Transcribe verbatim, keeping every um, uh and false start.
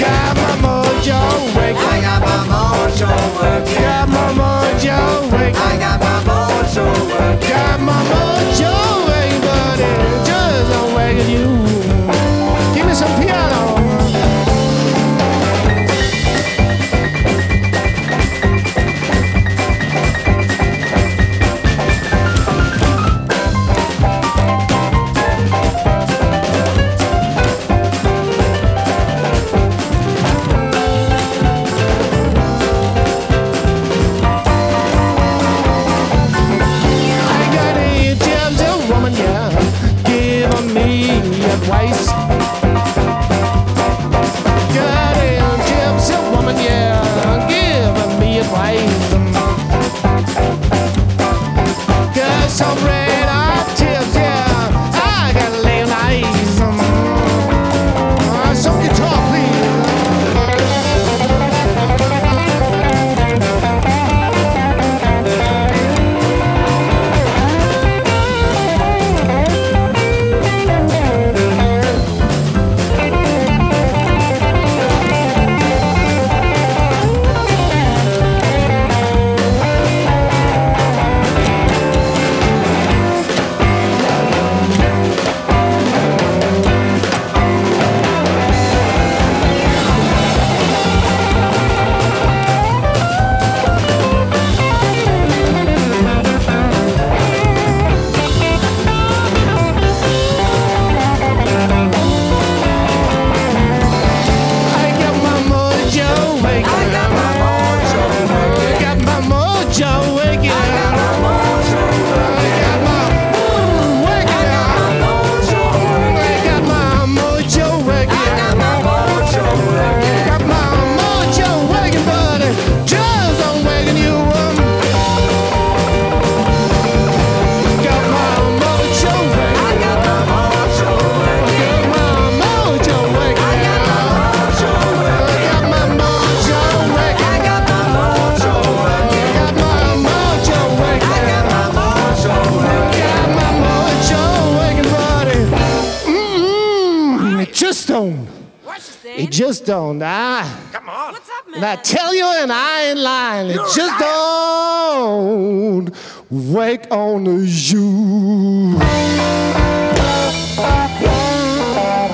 Got my mojo waking. I got my mojo working. Got my mojo waking. I got my mojo working. Got my mojo waking, but it just don't waking you. Give me some piano. Advice. Goddamn gypsy woman, yeah, giving me advice. Got some red hot tips, yeah, I gotta lay on ice. Uh, some guitar, please. Just don't. What you saying? It just don't. I, Come on. What's up, man? and I tell you, and I ain't lying. It You're just lying. don't wake on the you.